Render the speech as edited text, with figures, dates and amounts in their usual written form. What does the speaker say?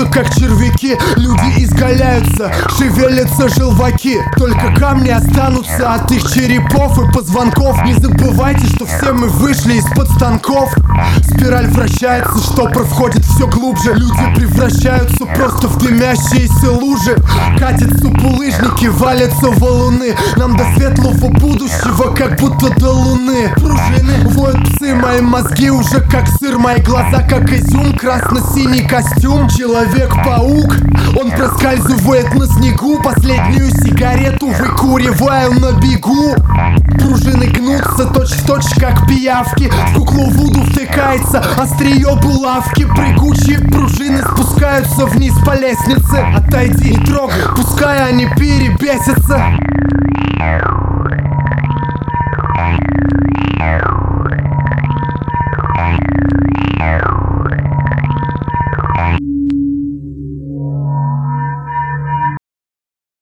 Вьются как червяки, люди изгаляются, шевелятся желваки. Только камни останутся от их черепов и позвонков. Не забывайте, что все мы вышли из-под станков. Спираль вращается, штопор входит все глубже. Люди превращаются просто в дымящиеся лужи. Катятся булыжники, валятся валуны. Нам до светлого будущего, как будто до луны. Пружины, воют псы, мои мозги уже как сыр, мои глаза как изюм, красно-синий костюм. Человек-паук, он проскальзывает на снегу. Последнюю сигарету выкуриваю на бегу. Пружины гнутся точь-в-точь как пиявки. В куклу Вуду втыкается острие булавки. Прыгучие пружины спускаются вниз по лестнице. Отойди, не трогай, пускай они перебесятся.